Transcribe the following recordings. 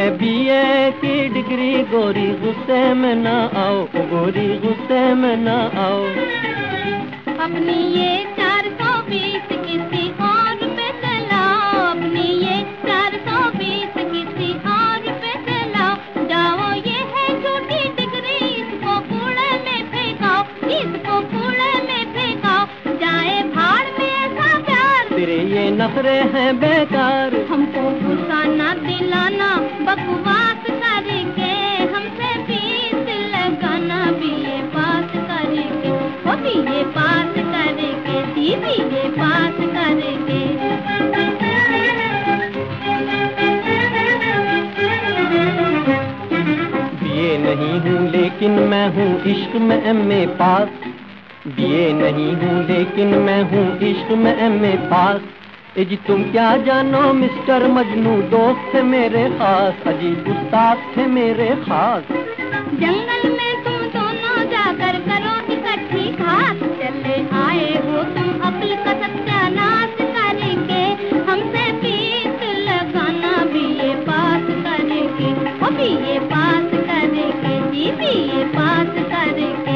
है बीए की डिग्री, गोरी गुस्से में ना आओ, गोरी गुस्से में ना आओ। अपनी ये 420 किसी और पे चलाओ, अपनी ये 420 किसी और पे चलाओ। जाओ ये है झूठी डिग्री, इसको कूड़े में फेंकाओ, इसको कूड़े में फेंकाओ। जाए भाड़ में ऐसा प्यार, तेरे ये नखरे हैं बेकार। हमको गुस्सा ना दिलाना, बकवास करके हमसे फीस लगाना। बीए पास करके, वो बीए पास करके, बीए पास करके। बीए नहीं हूँ लेकिन मैं हूँ इश्क में एमए पास। बीए नहीं हूँ लेकिन मैं हूँ इश्क में एमए पास। जी तुम क्या जानो मिस्टर मजनू, दोस्त थे मेरे खास, अजीब उस्ताद थे मेरे खास। जंगल में तुम दोनों जाकर करो इकट्ठी घास, चले आए हो तुम अक्ल का सत्यानाश करके हमसे फीस लगाना। बीए पास करके, वो बीए पास करके, जी बीए पास करके।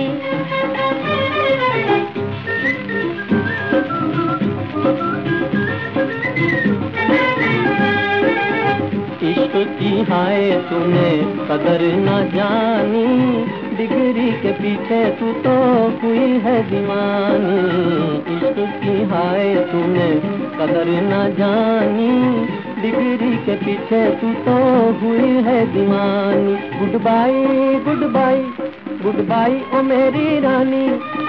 इश्क की हाय तूने कदर न जानी, डिग्री के पीछे तू तो हुई है दीवानी। इश्क की हाय तूने कदर न जानी, डिग्री के पीछे तू तो हुई है दीवानी। Good bye good bye good bye ओ मेरी रानी,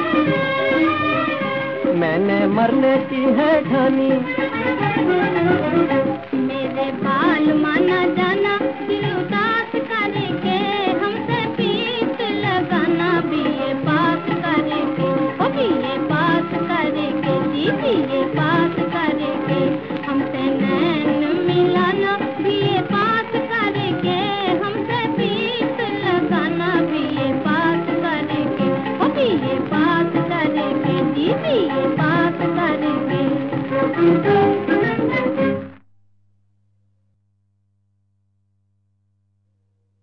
मैंने मरने की है ठानी। मेरे बाल माना जाना, दिल उदास करके हमसे फीस लगाना। बीए पास करके, ओ बीए पास करके, जी बीए पास करके हमसे नैन मिलाना। बीए पास करके हमसे फीस लगाना। बीए पास करके, ओ बीए पास करके, जी बीए पास करके।